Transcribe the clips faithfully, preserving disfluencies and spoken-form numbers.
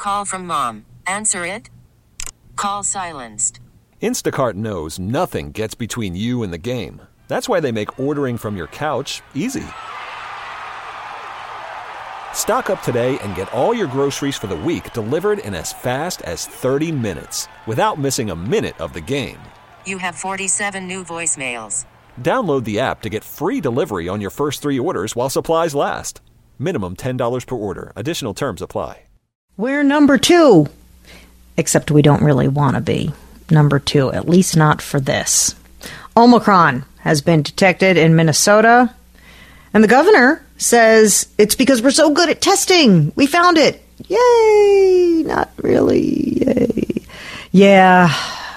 Call from mom. Answer it. Call silenced. Instacart knows nothing gets between you and the game. That's why they make ordering from your couch easy. Stock up today and get all your groceries for the week delivered in as fast as thirty minutes without missing a minute of the game. You have forty-seven new voicemails. Download the app to get free delivery on your first three orders while supplies last. Minimum ten dollars per order. Additional terms apply. We're number two. Except we don't really want to be number two, at least not for this. Omicron has been detected in Minnesota, and the governor says it's because we're so good at testing. We found it. Yay! Not really. Yay. Yeah.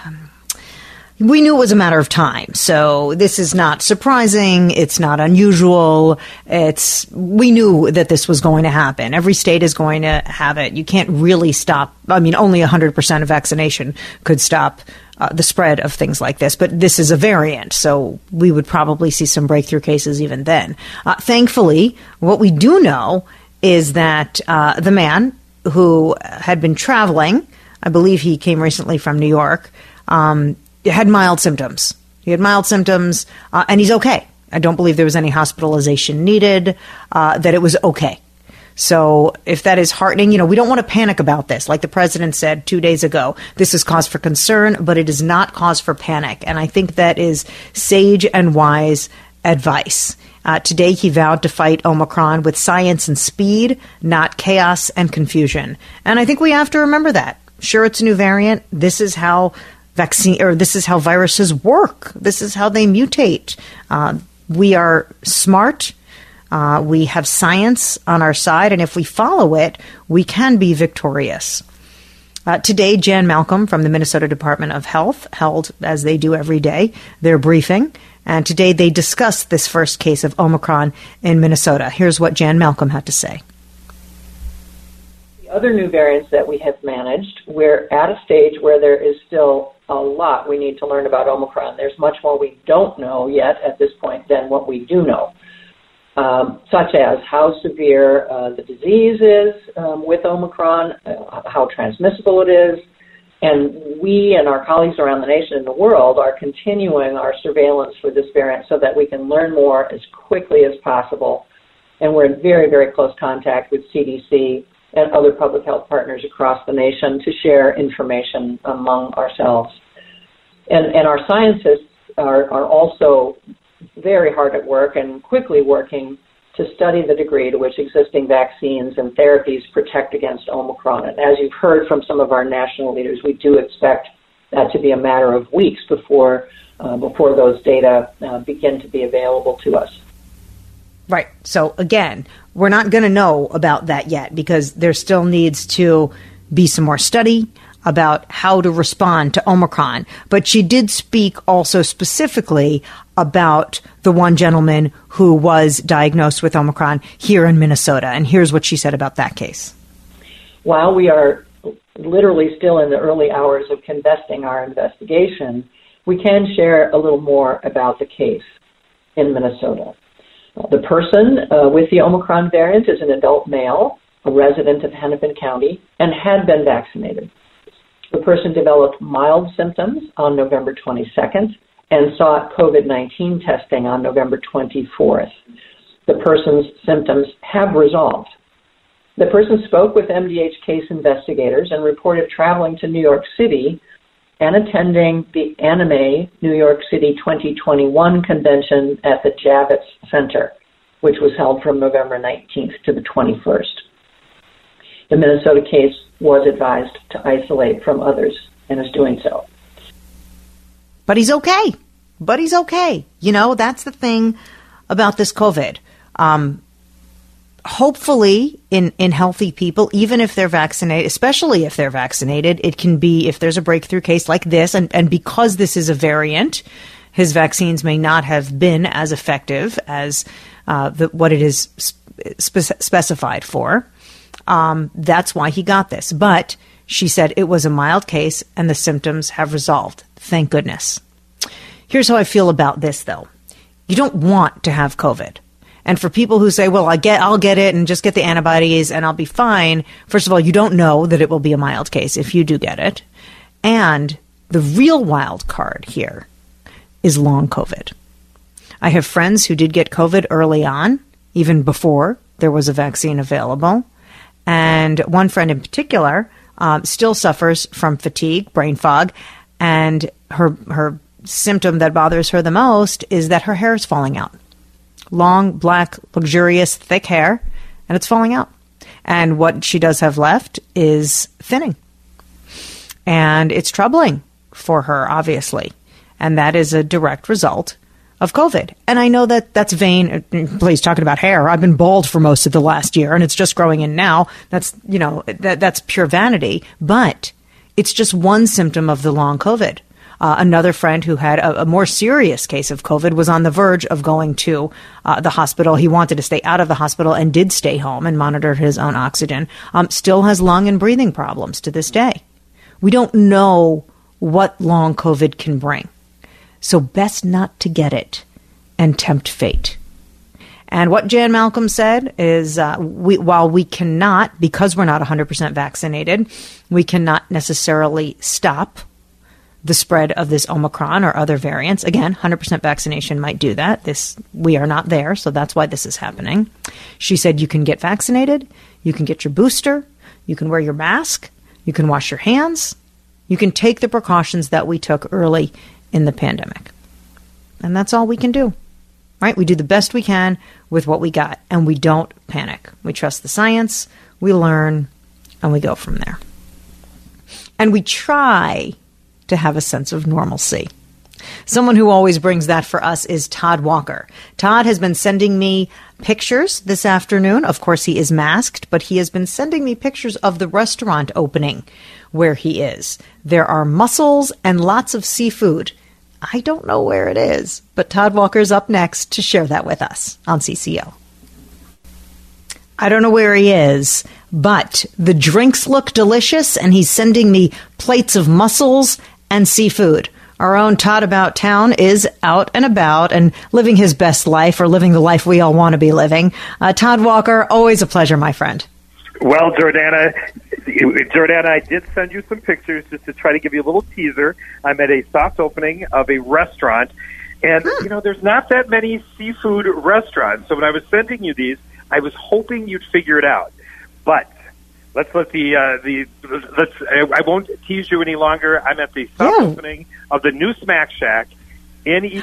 We knew it was a matter of time, so this is not surprising. It's not unusual. It's we knew that this was going to happen. Every state is going to have it. You can't really stop. I mean, only one hundred percent of vaccination could stop uh, the spread of things like this. But this is a variant, so we would probably see some breakthrough cases even then. Uh, thankfully, what we do know is that uh, the man who had been traveling, I believe he came recently from New York, um, had mild symptoms. He had mild symptoms, uh, and he's okay. I don't believe there was any hospitalization needed, uh, that it was okay. So if that is heartening, you know, we don't want to panic about this. Like the president said two days ago, this is cause for concern, but it is not cause for panic. And I think that is sage and wise advice. Uh, today, he vowed to fight Omicron with science and speed, not chaos and confusion. And I think we have to remember that. Sure, it's a new variant. This is how vaccine, or this is how viruses work. This is how they mutate. Uh, we are smart. Uh, we have science on our side, and if we follow it, we can be victorious. Uh, today, Jan Malcolm from the Minnesota Department of Health held, as they do every day, their briefing. And today they discussed this first case of Omicron in Minnesota. Here's what Jan Malcolm had to say. The other new variants that we have managed, we're at a stage where there is still a lot we need to learn about Omicron. There's much more we don't know yet at this point than what we do know, um, such as how severe uh, the disease is um, with Omicron, uh, how transmissible it is. And we and our colleagues around the nation and the world are continuing our surveillance for this variant so that we can learn more as quickly as possible. And we're in very, very close contact with C D C and other public health partners across the nation to share information among ourselves. And, and our scientists are, are also very hard at work and quickly working to study the degree to which existing vaccines and therapies protect against Omicron. And as you've heard from some of our national leaders, we do expect that to be a matter of weeks before, uh, before those data uh, begin to be available to us. Right. So again, we're not going to know about that yet because there still needs to be some more study about how to respond to Omicron. But she did speak also specifically about the one gentleman who was diagnosed with Omicron here in Minnesota. And here's what she said about that case. While we are literally still in the early hours of conducting our investigation, we can share a little more about the case in Minnesota. The person uh, with the Omicron variant is an adult male, a resident of Hennepin County, and had been vaccinated. The person developed mild symptoms on November twenty-second and sought COVID nineteen testing on November twenty-fourth. The person's symptoms have resolved. The person spoke with M D H case investigators and reported traveling to New York City and attending the Anime New York City twenty twenty-one convention at the Javits Center, which was held from November nineteenth to the twenty-first. The Minnesota case was advised to isolate from others and is doing so. But he's okay. But he's okay. You know, that's the thing about this COVID. Um, hopefully in, in healthy people, even if they're vaccinated, especially if they're vaccinated, it can be, if there's a breakthrough case like this, and, and because this is a variant, his vaccines may not have been as effective as uh, the, what it is spe- specified for. Um, that's why he got this. But she said it was a mild case and the symptoms have resolved. Thank goodness. Here's how I feel about this, though. You don't want to have COVID. And for people who say, well, I get, I'll get it and just get the antibodies and I'll be fine. First of all, you don't know that it will be a mild case if you do get it. And the real wild card here is long COVID. I have friends who did get COVID early on, even before there was a vaccine available. And one friend in particular um, still suffers from fatigue, brain fog, and her her symptom that bothers her the most is that her hair is falling out. Long, black, luxurious, thick hair, and it's falling out. And what she does have left is thinning. And it's troubling for her, obviously. And that is a direct result of COVID. And I know that that's vain. Please, talking about hair. I've been bald for most of the last year, and it's just growing in now. That's, you know, that that's pure vanity. But it's just one symptom of the long COVID. Uh, another friend who had a, a more serious case of COVID was on the verge of going to uh, the hospital. He wanted to stay out of the hospital and did stay home and monitored his own oxygen. Um, still has lung and breathing problems to this day. We don't know what long COVID can bring. So best not to get it and tempt fate. And what Jan Malcolm said is, uh, we, while we cannot, because we're not one hundred percent vaccinated, we cannot necessarily stop the spread of this Omicron or other variants. Again, one hundred percent vaccination might do that. This, we are not there, so that's why this is happening. She said you can get vaccinated, you can get your booster, you can wear your mask, you can wash your hands, you can take the precautions that we took early in the pandemic. And that's all we can do, right? We do the best we can with what we got, and we don't panic. We trust the science, we learn, and we go from there. And we try to have a sense of normalcy. Someone who always brings that for us is Todd Walker. Todd has been sending me pictures this afternoon. Of course, he is masked, but he has been sending me pictures of the restaurant opening where he is. There are mussels and lots of seafood. I don't know where it is, but Todd Walker's up next to share that with us on C C O. I don't know where he is, but the drinks look delicious, and he's sending me plates of mussels and seafood. Our own Todd About Town is out and about and living his best life, or living the life we all want to be living. Uh, Todd Walker, always a pleasure, my friend. Well, Jordana, Jordana, I did send you some pictures just to try to give you a little teaser. I'm at a soft opening of a restaurant, and, hmm. you know, there's not that many seafood restaurants. So when I was sending you these, I was hoping you'd figure it out. But let's let the, uh, the, let's, I won't tease you any longer. I'm at the soft yeah. opening of the new Smack Shack in Edina.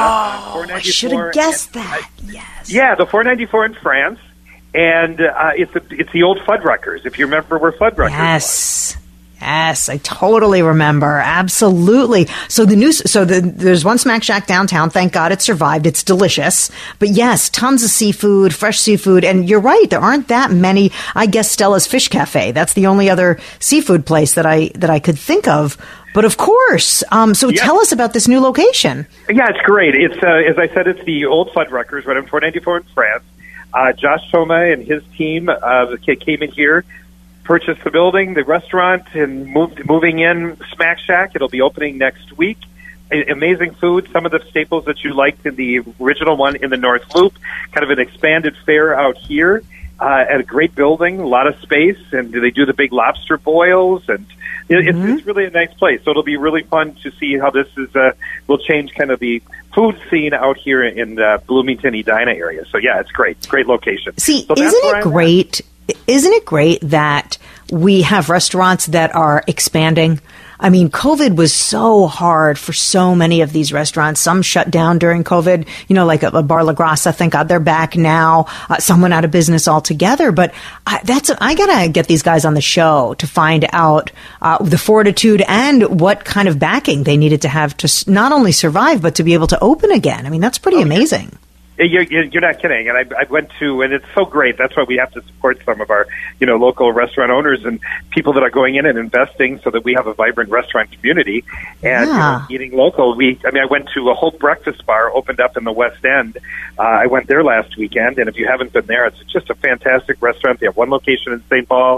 Oh, I should have guessed and, that. Uh, yes. Yeah, the four ninety-four in France. And uh, it's a, it's the old Fuddruckers, if you remember where Fuddruckers yes. was. Yes, I totally remember. Absolutely. So the new, so the, there's one Smack Shack downtown. Thank God it survived. It's delicious. But yes, tons of seafood, fresh seafood. And you're right, there aren't that many. I guess Stella's Fish Cafe. That's the only other seafood place that I that I could think of. But of course, um, so yeah. tell us about this new location. Yeah, it's great. It's uh, as I said, it's the old Fuddruckers, right on four ninety-four in France. Uh, Josh Thoma and his team uh, came in here, purchased the building, the restaurant, and moved moving in Smack Shack. It'll be opening next week. A- amazing food, some of the staples that you liked in the original one in the North Loop, kind of an expanded fare out here uh, at a great building, a lot of space, and they do the big lobster boils, and it, mm-hmm. it's, it's really a nice place. So it'll be really fun to see how this is uh, will change kind of the food scene out here in the Bloomington, Edina area. So yeah, it's great. Great location. See, so isn't it great? Isn't it great that we have restaurants that are expanding? I mean, COVID was so hard for so many of these restaurants. Some shut down during COVID, you know, like a, a Bar La Grassa. Thank God they're back now. Uh, some went out of business altogether. But I, that's I gotta get these guys on the show to find out uh, the fortitude and what kind of backing they needed to have to not only survive but to be able to open again. I mean, that's pretty okay. amazing. You're, you're not kidding. And I, I went to, and it's so great. That's why we have to support some of our, you know, local restaurant owners and people that are going in and investing so that we have a vibrant restaurant community. And yeah. you know, eating local, we, I mean, I went to a Hope Breakfast Bar, opened up in the West End. Uh, I went there last weekend, and if you haven't been there, it's just a fantastic restaurant. They have one location in Saint Paul, but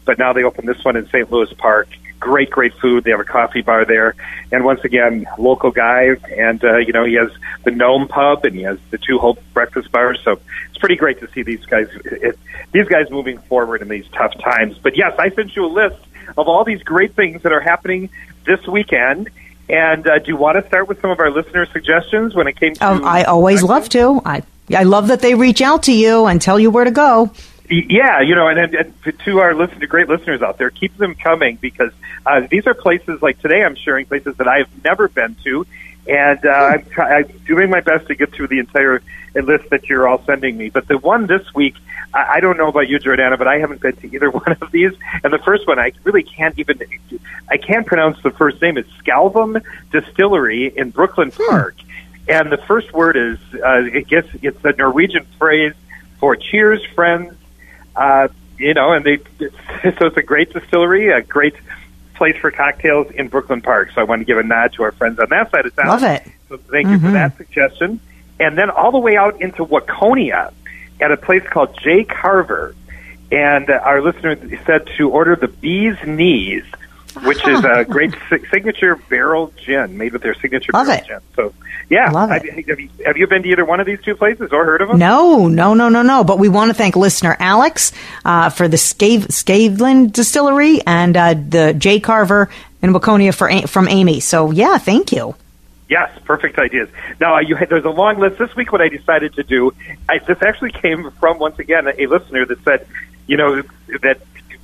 but now they opened this one in Saint Louis Park. Great, great food. They have a coffee bar there. And once again, local guy. And, uh, you know, he has the Gnome Pub and he has the Two Hope breakfast bars. So it's pretty great to see these guys, it, these guys moving forward in these tough times. But yes, I sent you a list of all these great things that are happening this weekend. And uh, do you want to start with some of our listener suggestions when it came to... Oh, I always love to. I, I love that they reach out to you and tell you where to go. Yeah, you know, and, and, and to our listen, great listeners out there, keep them coming because uh, these are places like today I'm sharing places that I have never been to, and uh, I'm, try- I'm doing my best to get through the entire list that you're all sending me. But the one this week, I, I don't know about you, Jordana, but I haven't been to either one of these. And the first one, I really can't even, I can't pronounce the first name. It's Scalvum Distillery in Brooklyn Park. Hmm. And the first word is, uh, it gets, it's a Norwegian phrase for cheers, friends. Uh, you know, and they, it's, so it's a great distillery, a great place for cocktails in Brooklyn Park. So I want to give a nod to our friends on that side of town. Love it. So thank mm-hmm. you for that suggestion. And then all the way out into Waconia at a place called J. Carver. And uh, our listener said to order the Bee's Knees, which is a great si- signature barrel gin made with their signature Love barrel it. gin. So, yeah. Love I, it. have, you, have you been to either one of these two places or heard of them? No, no, no, no, no. But we want to thank listener Alex uh, for the Scav- Scavland Distillery and uh, the J. Carver in Waconia for a- from Amy. So, yeah, thank you. Yes, perfect ideas. Now, uh, you had, there's a long list. This week what I decided to do, I, this actually came from, once again, a, a listener that said, you know, that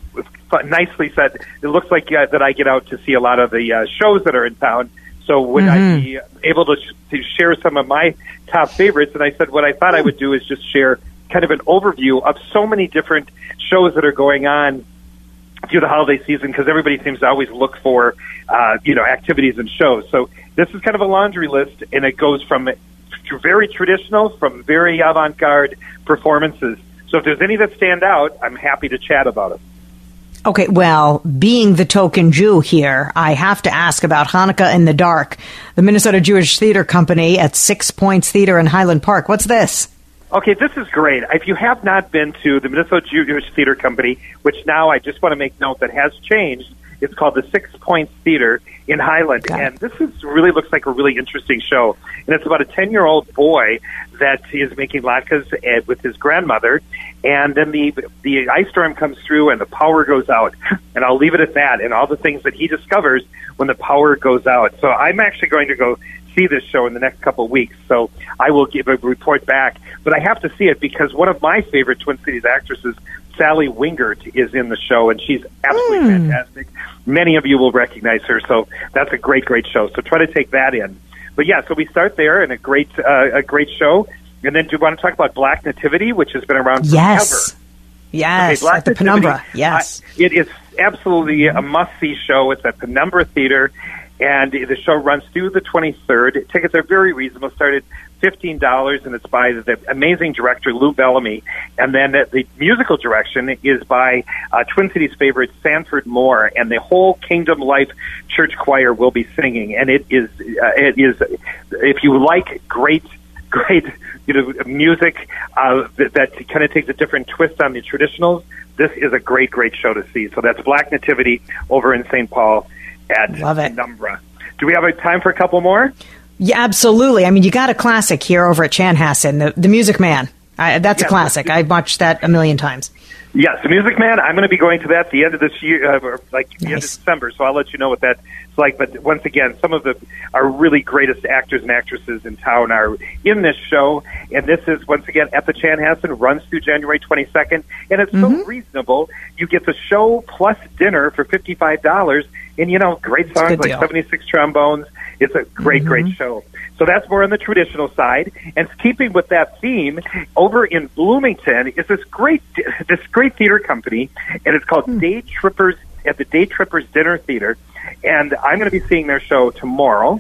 nicely said, it looks like uh, that I get out to see a lot of the uh, shows that are in town. So would mm-hmm. I be able to, sh- to share some of my top favorites? And I said what I thought I would do is just share kind of an overview of so many different shows that are going on through the holiday season because everybody seems to always look for, uh, you know, activities and shows. So this is kind of a laundry list, and it goes from very traditional, from very avant-garde performances. So if there's any that stand out, I'm happy to chat about them. Okay, well, being the token Jew here, I have to ask about Hanukkah in the Dark, the Minnesota Jewish Theater Company at Six Points Theater in Highland Park. What's this? Okay, this is great. If you have not been to the Minnesota Jewish Theater Company, which now I just want to make note that has changed, it's called the Six Points Theater in Highland, okay. And this is really looks like a really interesting show. And it's about a ten-year-old boy that is making latkes with his grandmother, and then the the ice storm comes through and the power goes out. And I'll leave it at that, and all the things that he discovers when the power goes out. So I'm actually going to go see this show in the next couple of weeks, so I will give a report back. But I have to see it because one of my favorite Twin Cities actresses, Sally Wingert, is in the show, and she's absolutely mm. fantastic. Many of you will recognize her, so that's a great, great show. So try to take that in. But yeah, so we start there, and a great, uh, a great show. And then do you want to talk about Black Nativity, which has been around yes. forever? Yes, okay, at the Nativity, Penumbra, yes. Uh, it is absolutely a must-see show. It's at Penumbra Theater, and the show runs through the twenty-third. Tickets are very reasonable, started fifteen dollars, and it's by the amazing director Lou Bellamy. And then the musical direction is by uh, Twin Cities' favorite Sanford Moore, and the whole Kingdom Life Church Choir will be singing. And it is, uh, it is, if you like great, great, you know, music uh, that, that kind of takes a different twist on the traditionals, this is a great, great show to see. So that's Black Nativity over in Saint Paul at Love it. Penumbra. Do we have a time for a couple more? Yeah, absolutely. I mean, you got a classic here over at Chanhassen, the, the Music Man. I, that's yes, a classic. I've watched that a million times. Yes, the Music Man. I'm going to be going to that at the end of this year, uh, or like the nice. end of December. So I'll let you know what that's like. But once again, some of the our really greatest actors and actresses in town are in this show, and this is once again at the Chanhassen. Runs through January twenty-second, and it's mm-hmm. so reasonable. You get the show plus dinner for fifty-five dollars, and you know, great songs like seventy-six Trombones. It's a great, mm-hmm. great show. So that's more on the traditional side. And keeping with that theme, over in Bloomington is this great, this great theater company, and it's called mm. Day Trippers at the Day Trippers Dinner Theater. And I'm going to be seeing their show tomorrow.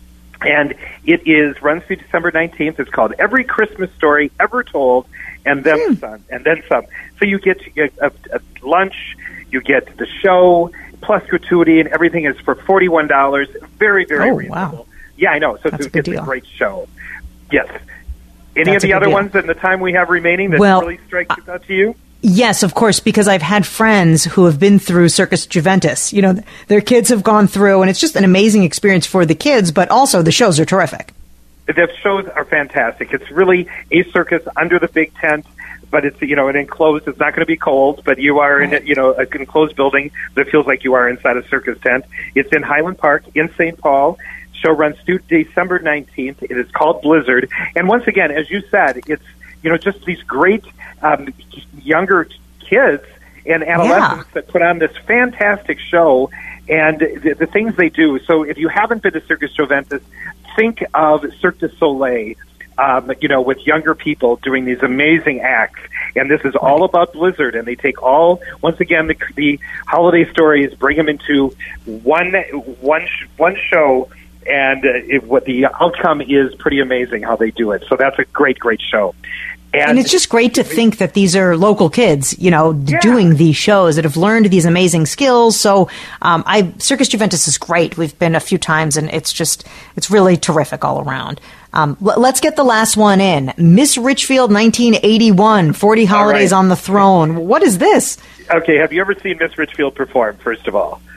And it is runs through December nineteenth. It's called Every Christmas Story Ever Told, and then mm. some, and then some. So you get, you get a, a lunch, you get the show, plus gratuity, and everything is for forty-one dollars. Very, very oh, reasonable. Wow. Yeah, I know. So That's it's, a, it's deal. a great show. Yes. Any That's of the other deal. ones in the time we have remaining that well, really strike uh, out to you? Yes, of course, because I've had friends who have been through Circus Juventus. You know, their kids have gone through, and it's just an amazing experience for the kids, but also the shows are terrific. The shows are fantastic. It's really a circus under the big tent, but it's, you know, an enclosed, it's not going to be cold, but you are in, a, you know, an enclosed building that feels like you are inside a circus tent. It's in Highland Park in Saint Paul. Show runs through December nineteenth. It is called Blizzard. And once again, as you said, it's, you know, just these great um, younger kids and adolescents yeah. that put on this fantastic show and the, the things they do. So if you haven't been to Circus Juventus, think of Cirque du Soleil, um, you know, with younger people doing these amazing acts. And this is all about Blizzard. And they take all, once again, the, the holiday stories, bring them into one, one, one show. And uh, it, what the outcome is pretty amazing how they do it. So that's a great, great show. And, and it's just great to think that these are local kids, you know, yeah. doing these shows that have learned these amazing skills. So um, I Circus Juventus is great. We've been a few times, and it's just, it's really terrific all around. Um, l- let's get the last one in. Miss Richfield, nineteen eighty-one, forty Holidays right. on the Throne. What is this? Okay, have you ever seen Miss Richfield perform, first of all?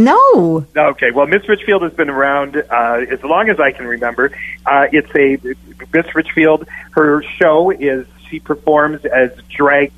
No. Okay, well, Miss Richfield has been around uh, as long as I can remember. Uh, it's a, Miss Richfield, her show is, she performs as drag,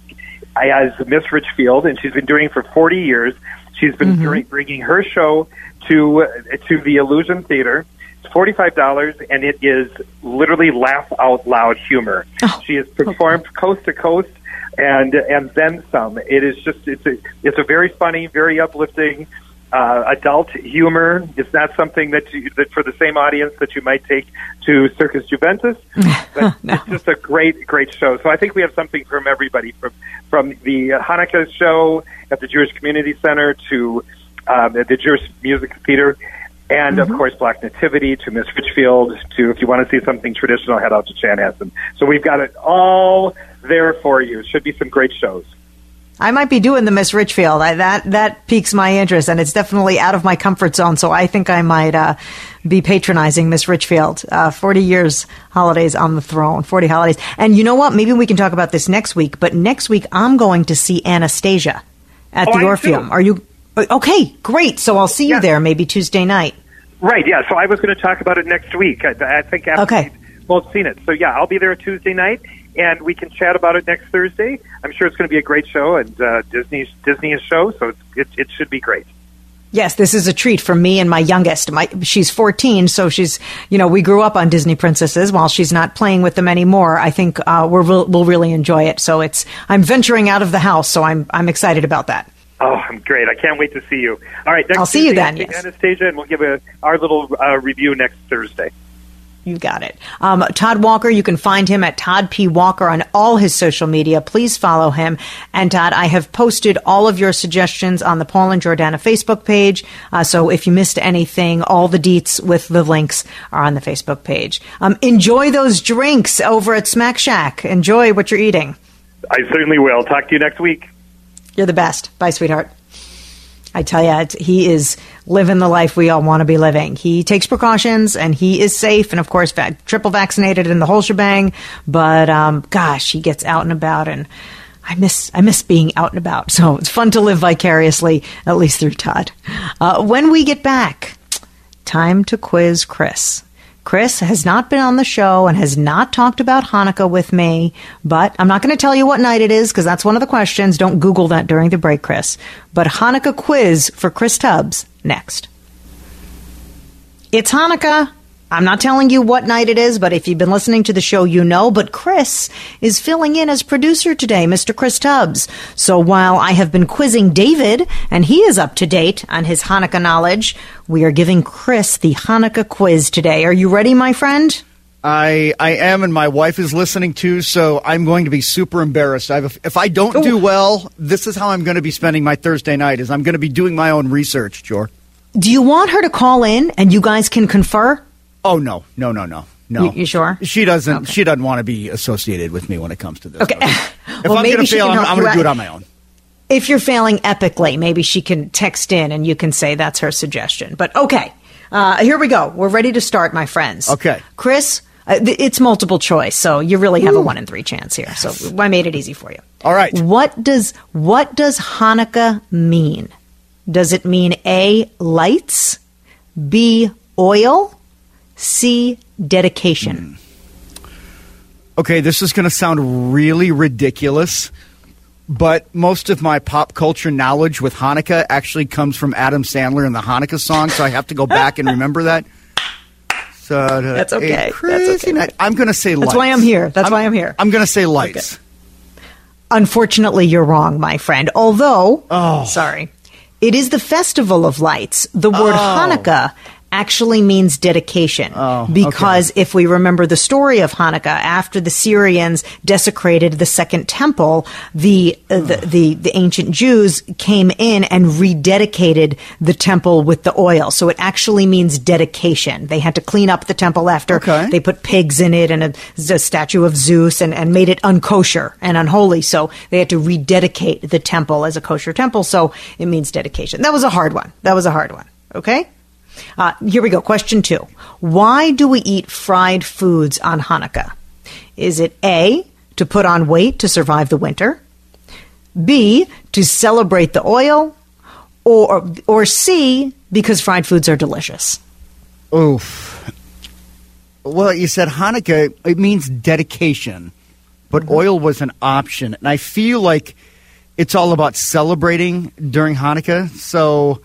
as Miss Richfield, and she's been doing it for forty years. She's been mm-hmm. bringing her show to, uh, to the Illusion Theater. It's forty-five dollars, and it is literally laugh-out-loud humor. Oh, she has performed okay. coast to coast, and and then some. It is just, it's a, it's a very funny, very uplifting, Uh, adult humor. It's not something that you, that for the same audience that you might take to Circus Juventus. But no. It's just a great, great show. So I think we have something from everybody, from from the Hanukkah show at the Jewish Community Center to um, the Jewish Music Theater, and mm-hmm. of course Black Nativity to Miss Richfield. To if you want to see something traditional, head out to Chanhassen. So we've got it all there for you. Should be some great shows. I might be doing the Miss Richfield. I, that that piques my interest, and it's definitely out of my comfort zone. So I think I might uh, be patronizing Miss Richfield. Uh, Forty years, Holidays on the Throne. Forty holidays, and you know what? Maybe we can talk about this next week. But next week, I'm going to see Anastasia at oh, the Orpheum. Are you okay? Great. So I'll see you yeah. there maybe Tuesday night. Right. Yeah. So I was going to talk about it next week. I, I think after okay. we've both seen it. So yeah, I'll be there Tuesday night. And we can chat about it next Thursday. I'm sure it's going to be a great show, and uh, Disney's Disney's show, so it's, it it should be great. Yes, this is a treat for me and my youngest. My she's fourteen, so she's you know we grew up on Disney princesses. While she's not playing with them anymore, I think uh, we're we'll, we'll really enjoy it. So it's I'm venturing out of the house, so I'm I'm excited about that. Oh, I'm great! I can't wait to see you. All right, next I'll see Tuesday, you then. Yes, Anastasia, and we'll give a, our little uh, review next Thursday. You got it. Um, Todd Walker, you can find him at Todd P. Walker on all his social media. Please follow him. And Todd, I have posted all of your suggestions on the Paul and Jordana Facebook page. Uh, so if you missed anything, all the deets with the links are on the Facebook page. Um, enjoy those drinks over at Smack Shack. Enjoy what you're eating. I certainly will. Talk to you next week. You're the best. Bye, sweetheart. I tell you, he is living the life we all want to be living. He takes precautions, and he is safe, and of course, va- triple vaccinated in the whole shebang. But um, gosh, he gets out and about, and I miss I miss being out and about. So it's fun to live vicariously, at least through Todd. Uh, when we get back, time to quiz Chris. Chris has not been on the show and has not talked about Hanukkah with me, but I'm not going to tell you what night it is because that's one of the questions. Don't Google that during the break, Chris. But Hanukkah quiz for Chris Tubbs next. It's Hanukkah. I'm not telling you what night it is, but if you've been listening to the show, you know. But Chris is filling in as producer today, Mister Chris Tubbs. So while I have been quizzing David, and he is up to date on his Hanukkah knowledge, we are giving Chris the Hanukkah quiz today. Are you ready, my friend? I I am, and my wife is listening too, so I'm going to be super embarrassed. I have a, if I don't Ooh. do well, this is how I'm going to be spending my Thursday night, is I'm going to be doing my own research, Jor. Do you want her to call in, and you guys can confer? Oh, no, no, no, no, no. You, you sure? She doesn't okay. She doesn't want to be associated with me when it comes to this. Okay. If well, I'm going to fail, I'm, I'm going to do it on my own. If you're failing epically, maybe she can text in and you can say that's her suggestion. But okay, uh, here we go. We're ready to start, my friends. Okay. Chris, Uh, th- it's multiple choice, so you really have Ooh. a one in three chance here. So I made it easy for you. All right. What does what does Hanukkah mean? Does it mean A, lights, B, oil, C, dedication? Mm. Okay, this is going to sound really ridiculous, but most of my pop culture knowledge with Hanukkah actually comes from Adam Sandler and the Hanukkah song, so I have to go back and remember that. So, uh, That's okay. That's okay. Night. I'm going to say lights. That's why I'm here. That's I'm, why I'm here. I'm going to say lights. Okay. Unfortunately, you're wrong, my friend. Although, oh. sorry, it is the Festival of Lights. The word oh. Hanukkah actually means dedication. Oh, because okay. if we remember the story of Hanukkah, after the Syrians desecrated the second temple, the, uh, the, the, the ancient Jews came in and rededicated the temple with the oil. So it actually means dedication. They had to clean up the temple after okay. they put pigs in it and a, a statue of Zeus and, and made it unkosher and unholy. So they had to rededicate the temple as a kosher temple. So it means dedication. That was a hard one. That was a hard one. Okay? Uh, here we go. Question two. Why do we eat fried foods on Hanukkah? Is it A, to put on weight to survive the winter? B, to celebrate the oil? Or, or C, because fried foods are delicious? Oof. Well, you said Hanukkah, it means dedication, but mm-hmm. oil was an option. And I feel like it's all about celebrating during Hanukkah. So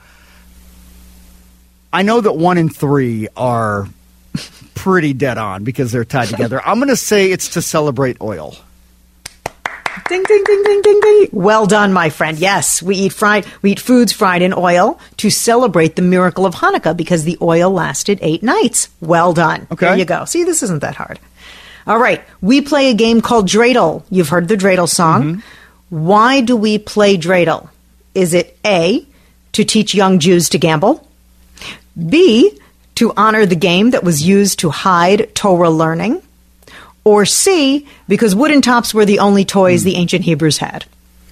I know that one and three are pretty dead on because they're tied together. I'm going to say it's to celebrate oil. Ding, ding, ding, ding, ding, ding. Well done, my friend. Yes, we eat fried, we eat foods fried in oil to celebrate the miracle of Hanukkah because the oil lasted eight nights. Well done. Okay. There you go. See, this isn't that hard. All right. We play a game called dreidel. You've heard the dreidel song. Mm-hmm. Why do we play dreidel? Is it A, to teach young Jews to gamble? B, to honor the game that was used to hide Torah learning? Or C, because wooden tops were the only toys mm. the ancient Hebrews had?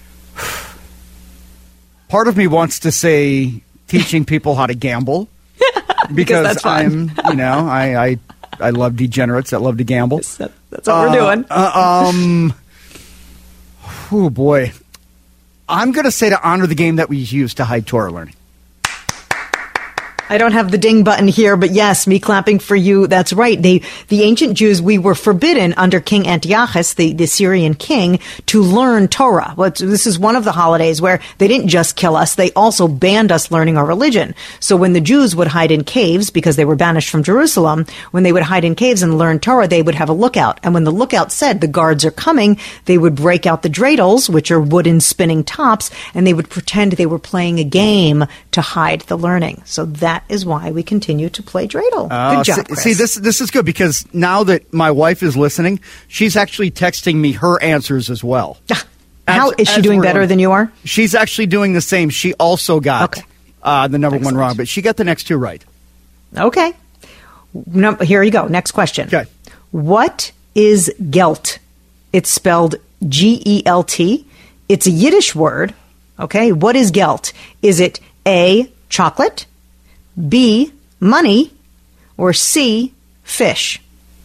Part of me wants to say teaching people how to gamble. because because that's I'm, you know, I, I I love degenerates that love to gamble. That's, that's what uh, we're doing. Uh, um, oh, boy. I'm going to say to honor the game that we used to hide Torah learning. I don't have the ding button here, but yes, me clapping for you. That's right. They, the ancient Jews, we were forbidden under King Antiochus, the, the Syrian king, to learn Torah. Well, this is one of the holidays where they didn't just kill us, they also banned us learning our religion. So when the Jews would hide in caves, because they were banished from Jerusalem, when they would hide in caves and learn Torah, they would have a lookout. And when the lookout said the guards are coming, they would break out the dreidels, which are wooden spinning tops, and they would pretend they were playing a game to hide the learning. So that is why we continue to play dreidel. Uh, good job, see, Chris. see, this this is good because now that my wife is listening, she's actually texting me her answers as well. How as, is she doing better on. than you are? She's actually doing the same. She also got okay. uh, the number Excellent. one wrong, but she got the next two right. Okay. No, here you go. Next question. Okay. What is gelt? It's spelled G E L T. It's a Yiddish word. Okay. What is gelt? Is it A, chocolate, B, money, or C, fish?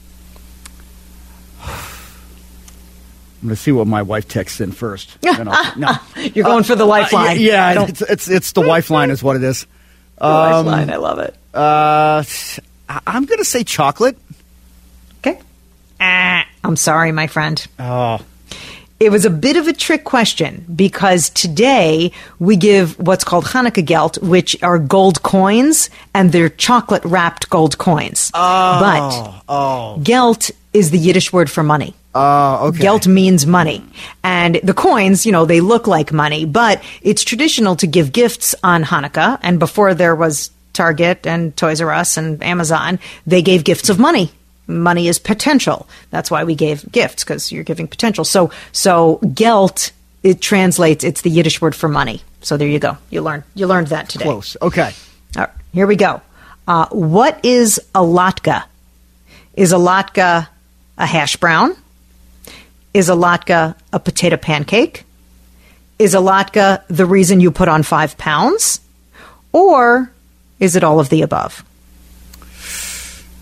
I'm going to see what my wife texts in first. Then I'll, no. You're going uh, for the lifeline. Uh, yeah, yeah it's, it's it's the lifeline is what it is. The um, lifeline, I love it. Uh, I'm going to say chocolate. Okay. Ah, I'm sorry, my friend. Oh. It was a bit of a trick question because today we give what's called Hanukkah gelt, which are gold coins, and they're chocolate-wrapped gold coins. Oh, but oh. gelt is the Yiddish word for money. Oh, okay. Gelt means money. And the coins, you know, they look like money, but it's traditional to give gifts on Hanukkah. And before there was Target and Toys R Us and Amazon, they gave gifts of money. Money is potential. That's why we gave gifts, because you're giving potential. So, so gelt, it translates, it's the Yiddish word for money. So there you go. You learned, you learned that today. Close. Okay. All right, here we go. Uh, what is a latke? Is a latke a hash brown? Is a latke a potato pancake? Is a latke the reason you put on five pounds? Or is it all of the above?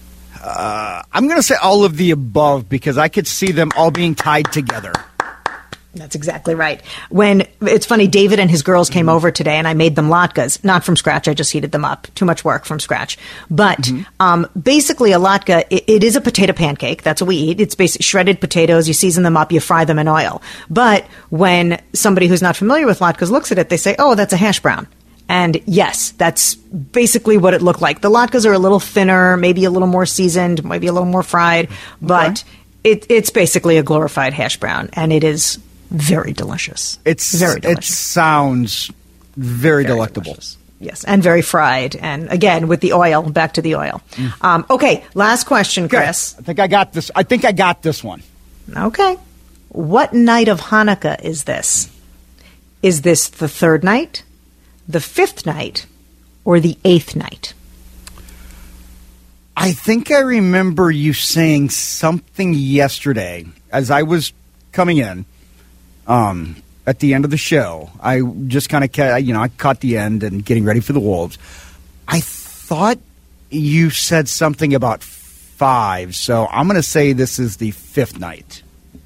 Uh, I'm going to say all of the above because I could see them all being tied together. That's exactly right. When it's funny, David and his girls came over today, and I made them latkes, not from scratch. I just heated them up. Too much work from scratch. But mm-hmm. um, basically, a latke it, it is a potato pancake. That's what we eat. It's basically shredded potatoes. You season them up. You fry them in oil. But when somebody who's not familiar with latkes looks at it, they say, "Oh, that's a hash brown." And yes, that's basically what it looked like. The latkes are a little thinner, maybe a little more seasoned, maybe a little more fried, but okay. it, it's basically a glorified hash brown, and it is very delicious. It's very delicious. It sounds very, very delectable. Delicious. Yes, and very fried. And again, with the oil, back to the oil. Mm. Um, okay, last question, Chris. Okay. I think I got this. I think I got this one. Okay. What night of Hanukkah is this? Is this the third night, the fifth night, or the eighth night? I think I remember you saying something yesterday as I was coming in. Um, at the end of the show, I just kind of, ca- you know, I caught the end and getting ready for the Wolves. I thought you said something about five, so I'm going to say this is the fifth night.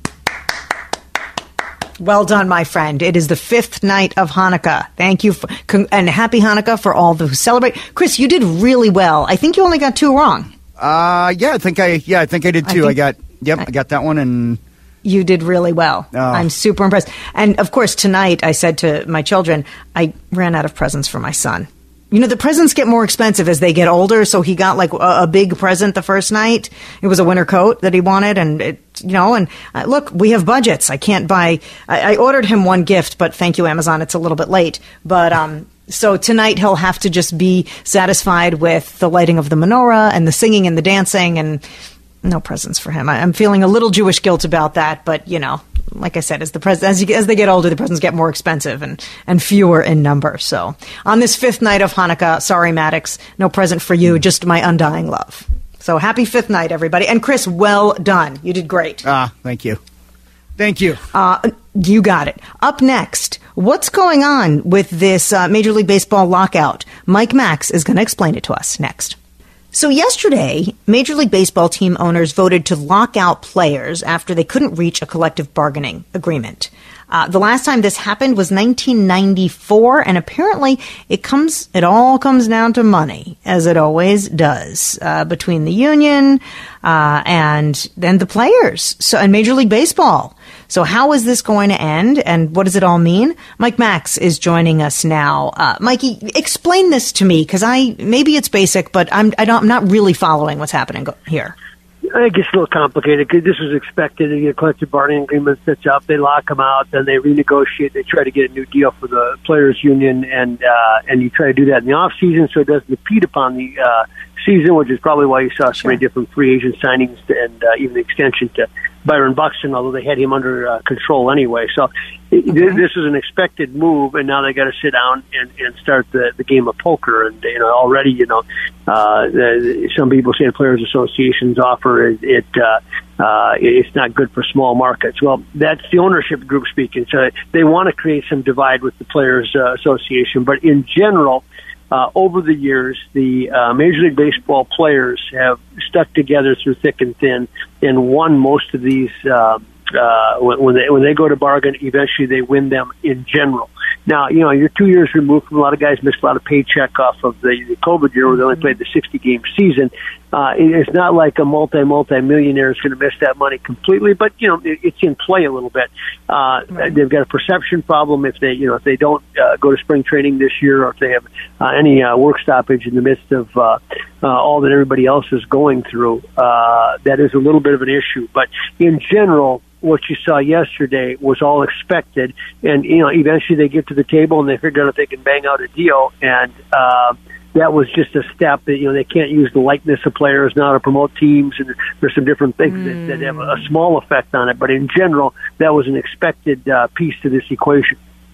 Well done, my friend. It is the fifth night of Hanukkah. Thank you, for, and happy Hanukkah for all who celebrate. Chris, you did really well. I think you only got two wrong. Uh, yeah, I think I, yeah, I think I did too. I, think, I got, yep, I, I got that one and. You did really well. Oh. I'm super impressed. And, of course, tonight I said to my children, I ran out of presents for my son. You know, the presents get more expensive as they get older, so he got, like, a, a big present the first night. It was a winter coat that he wanted, and, it, you know, and uh, look, we have budgets. I can't buy I, I ordered him one gift, but thank you, Amazon, it's a little bit late. But, um... So tonight he'll have to just be satisfied with the lighting of the menorah and the singing and the dancing and no presents for him. I, I'm feeling a little Jewish guilt about that, but, you know, like I said, as the pres- as, you, as they get older, the presents get more expensive and, and fewer in number. So on this fifth night of Hanukkah, sorry, Maddox, no present for you, just my undying love. So happy fifth night, everybody. And Chris, well done. You did great. Ah, thank you. Thank you. Uh, you got it. Up next, what's going on with this uh, Major League Baseball lockout? Mike Max is going to explain it to us next. So yesterday, Major League Baseball team owners voted to lock out players after they couldn't reach a collective bargaining agreement. Uh, the last time this happened was nineteen ninety-four, and apparently it comes, it all comes down to money, as it always does, uh, between the union uh, and then the players. So, and Major League Baseball. So how is this going to end, and what does it all mean? Mike Max is joining us now. Uh, Mikey, explain this to me, because I maybe it's basic, but I'm I don't, I'm not really following what's happening go- here. I think it's a little complicated because this was expected. They get a collective bargaining agreement sets up, they lock them out, then they renegotiate. They try to get a new deal for the players' union, and uh, and you try to do that in the off season so it doesn't impede upon the uh, season, which is probably why you saw so sure. many different free agent signings and uh, even the extension to Byron Buxton, although they had him under uh, control anyway. So okay. this is an expected move, and now they got to sit down and, and start the, the game of poker. And you know, already, you know, uh, the, some people say the Players Association's offer it, it uh, uh, it's not good for small markets. Well, that's the ownership group speaking. So they want to create some divide with the Players uh, Association, but in general. Uh, over the years, the uh, Major League Baseball players have stuck together through thick and thin and won most of these. Uh, uh, when, when they when they go to bargain, eventually they win them in general. Now, you know, you're two years removed from a lot of guys missed a lot of paycheck off of the, the COVID year where they only played the sixty-game season. Uh, it's not like a multi, multi-millionaire is going to miss that money completely, but, you know, it, it's in play a little bit. Uh, right. They've got a perception problem if they, you know, if they don't uh, go to spring training this year or if they have uh, any uh, work stoppage in the midst of uh, uh, all that everybody else is going through. Uh, that is a little bit of an issue. But in general, what you saw yesterday was all expected. And, you know, eventually they get to the table and they figure out if they can bang out a deal. And, uh, that was just a step that, you know, they can't use the likeness of players now to promote teams, and there's some different things mm. that, that have a small effect on it. But in general, that was an expected uh, piece to this equation.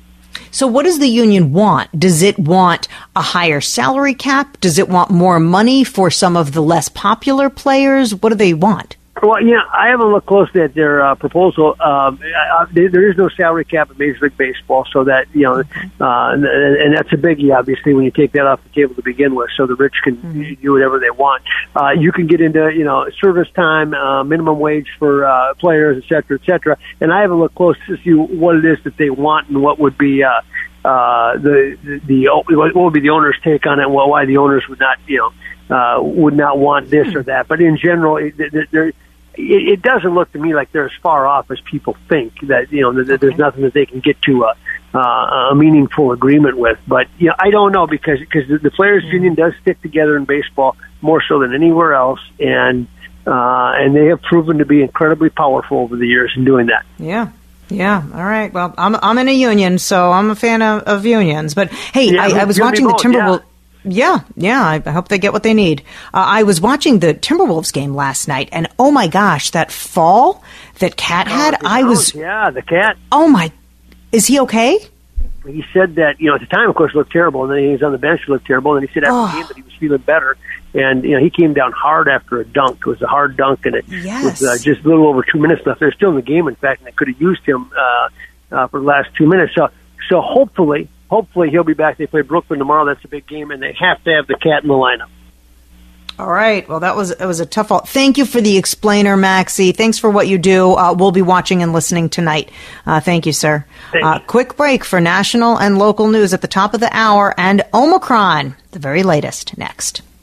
So what does the union want? Does it want a higher salary cap? Does it want more money for some of the less popular players? What do they want? Well, yeah, I haven't looked closely at their uh, proposal. Um, I, I, there is no salary cap in Major League Baseball, so that, you know, uh, and, and that's a biggie, obviously, when you take that off the table to begin with, so the rich can mm-hmm. do whatever they want. Uh, you can get into, you know, service time, uh, minimum wage for uh, players, et cetera, et cetera. And I haven't looked close to see what it is that they want and what would be uh, uh, the, the the what would be the owner's take on it, and why the owners would not, you know, uh, would not want this or that. But in general, it, it, it doesn't look to me like they're as far off as people think. That, you know, that okay. there's nothing that they can get to a, uh, a meaningful agreement with. But, you know, I don't know, because because the, the players' mm. union does stick together in baseball more so than anywhere else, and uh, and they have proven to be incredibly powerful over the years in doing that. Yeah. Yeah. All right. Well, I'm I'm in a union, so I'm a fan of, of unions. But hey, yeah, I, I was watching the Timberwolves. Yeah. yeah, yeah. I hope they get what they need. Uh, I was watching the Timberwolves game last night, and oh my gosh, that fall that Cat had, oh, I was yeah, the Cat. Oh my, is he okay? He said that, you know, at the time, of course, looked terrible, and then he was on the bench, he looked terrible, and then he said after oh. the game that he was feeling better. And, you know, he came down hard after a dunk. It was a hard dunk, and it yes. was uh, just a little over two minutes left. They're still in the game, in fact, and they could have used him uh, uh, for the last two minutes. So, so hopefully, hopefully he'll be back. They play Brooklyn tomorrow. That's a big game, and they have to have the Cat in the lineup. All right. Well, that was it was a tough one. Thank you for the explainer, Maxie. Thanks for what you do. Uh, we'll be watching and listening tonight. Uh, thank you, sir. Thank uh, you. Quick break for national and local news at the top of the hour, and Omicron, the very latest, next.